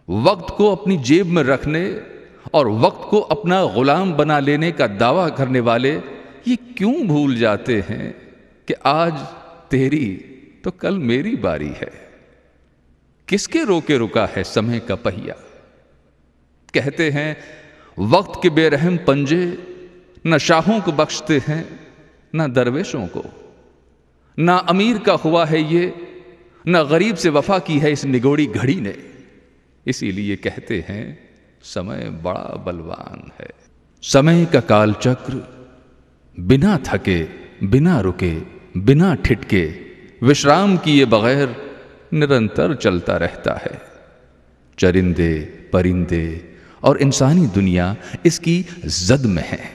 वक्त को अपनी जेब में रखने और वक्त को अपना गुलाम बना लेने का दावा करने वाले ये क्यों भूल जाते हैं कि आज तेरी तो कल मेरी बारी है। किसके रोके रुका है समय का पहिया। कहते हैं वक्त के बेरहम पंजे न शाहों को बख्शते हैं न दरवेशों को, ना अमीर का हुआ है ये, न गरीब से वफा की है इस निगोड़ी घड़ी ने। इसीलिए कहते हैं समय बड़ा बलवान है। समय का कालचक्र बिना थके, बिना रुके, बिना ठिठके, विश्राम किए बगैर निरंतर चलता रहता है। चरिंदे, परिंदे और इंसानी दुनिया इसकी जद में है।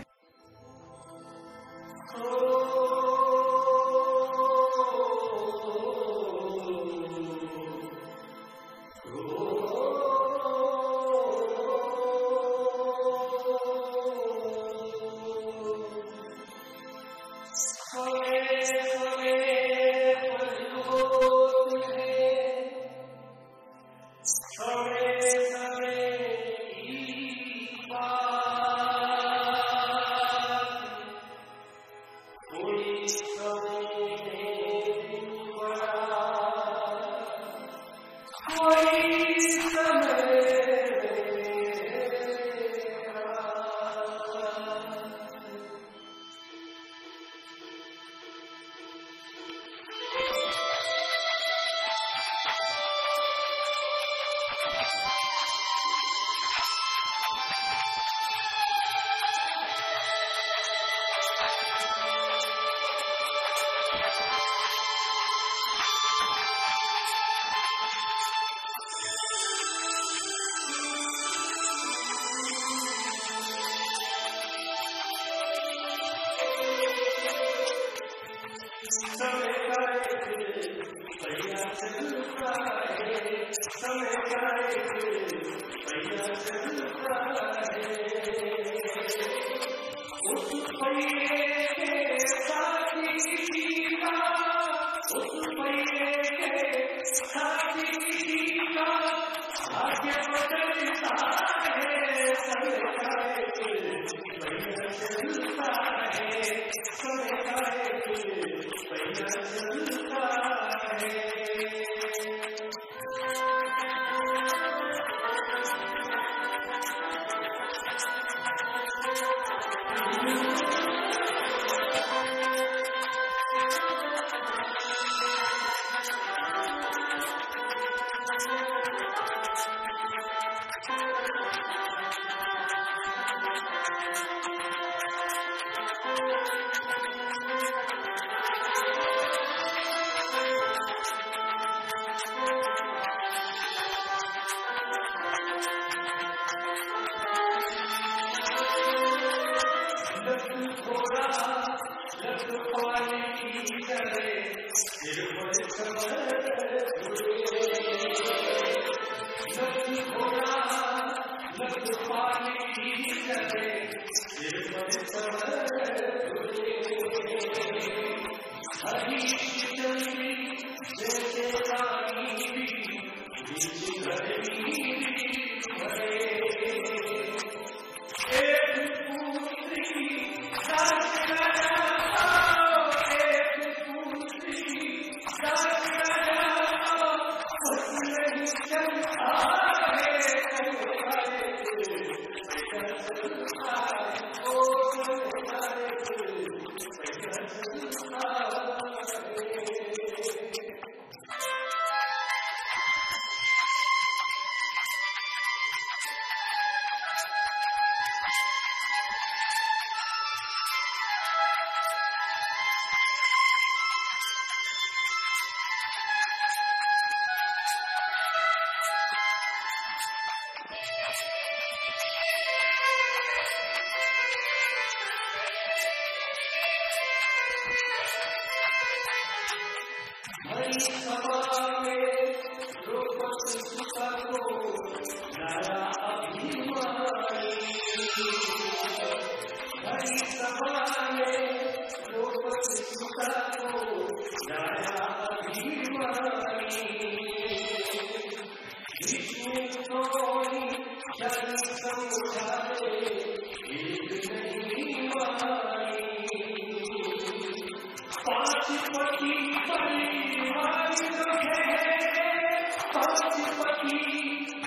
Oh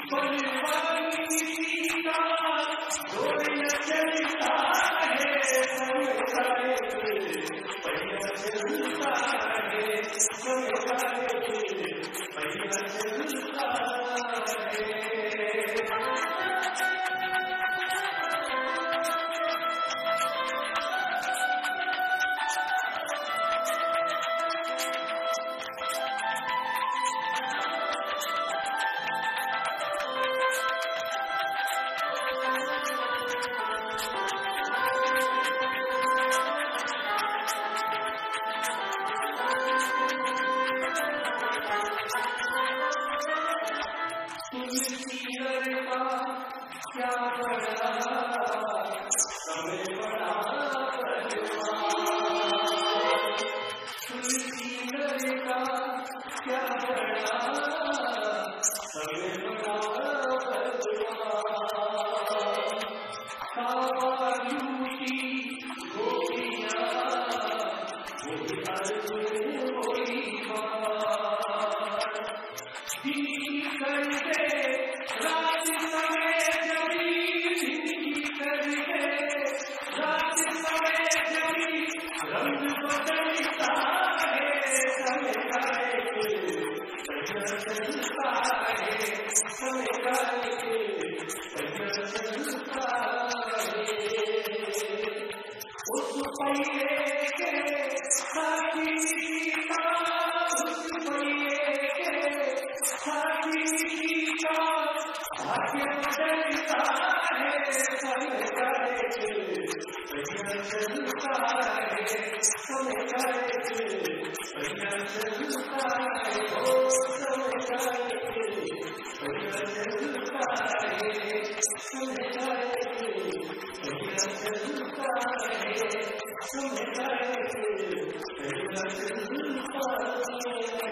Thank you.